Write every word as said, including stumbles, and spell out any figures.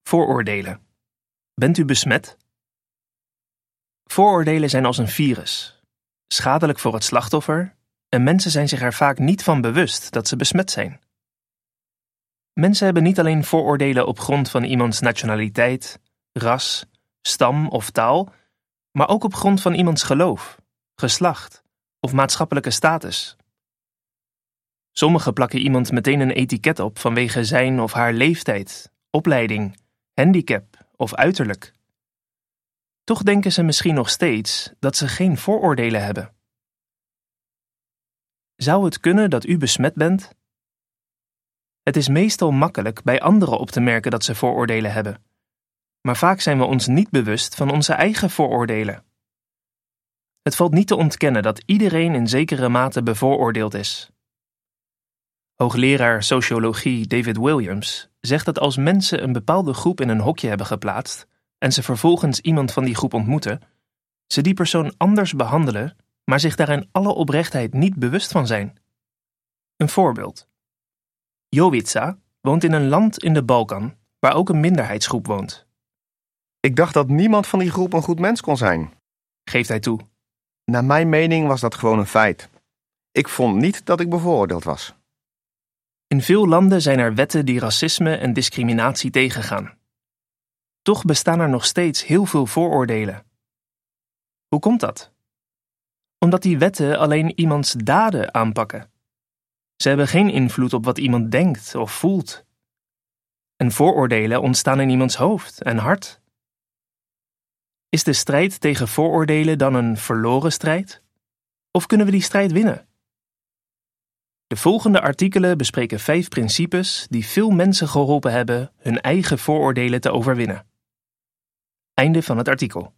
Vooroordelen. Bent u besmet? Vooroordelen zijn als een virus, schadelijk voor het slachtoffer en mensen zijn zich er vaak niet van bewust dat ze besmet zijn. Mensen hebben niet alleen vooroordelen op grond van iemands nationaliteit, ras, stam of taal, maar ook op grond van iemands geloof, geslacht of maatschappelijke status. Sommigen plakken iemand meteen een etiket op vanwege zijn of haar leeftijd, opleiding, handicap of uiterlijk. Toch denken ze misschien nog steeds dat ze geen vooroordelen hebben. Zou het kunnen dat u besmet bent? Het is meestal makkelijk bij anderen op te merken dat ze vooroordelen hebben. Maar vaak zijn we ons niet bewust van onze eigen vooroordelen. Het valt niet te ontkennen dat iedereen in zekere mate bevooroordeeld is. Hoogleraar sociologie David Williams zegt dat als mensen een bepaalde groep in een hokje hebben geplaatst en ze vervolgens iemand van die groep ontmoeten, ze die persoon anders behandelen, maar zich daar in alle oprechtheid niet bewust van zijn. Een voorbeeld. Jovica woont in een land in de Balkan waar ook een minderheidsgroep woont. Ik dacht dat niemand van die groep een goed mens kon zijn. Geeft hij toe. Naar mijn mening was dat gewoon een feit. Ik vond niet dat ik bevooroordeeld was. In veel landen zijn er wetten die racisme en discriminatie tegengaan. Toch bestaan er nog steeds heel veel vooroordelen. Hoe komt dat? Omdat die wetten alleen iemands daden aanpakken. Ze hebben geen invloed op wat iemand denkt of voelt. En vooroordelen ontstaan in iemands hoofd en hart. Is de strijd tegen vooroordelen dan een verloren strijd? Of kunnen we die strijd winnen? De volgende artikelen bespreken vijf principes die veel mensen geholpen hebben hun eigen vooroordelen te overwinnen. Einde van het artikel.